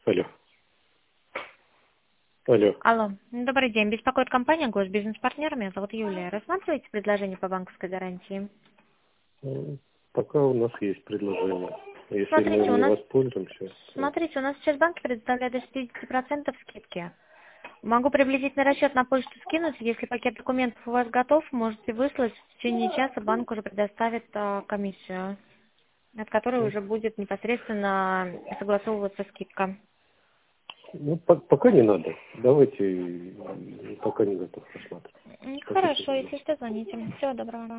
Алло. Алло. Алло, добрый день. Беспокоит компания «Госбизнес-партнер». Меня зовут Юлия. Рассматриваете предложение по банковской гарантии? Пока у нас есть предложение. Если мы Смотрите, не воспользуемся, то... у нас сейчас банки предоставляют до 60% скидки. Могу приблизительный расчет на почту скинуть. Если пакет документов у вас готов, можете выслать. В течение часа банк уже предоставит комиссию, от которой уже будет непосредственно согласовываться скидка. Пока не надо. Давайте, пока не готов рассматривать. Спасибо. Хорошо, если что, звоните. Всего доброго.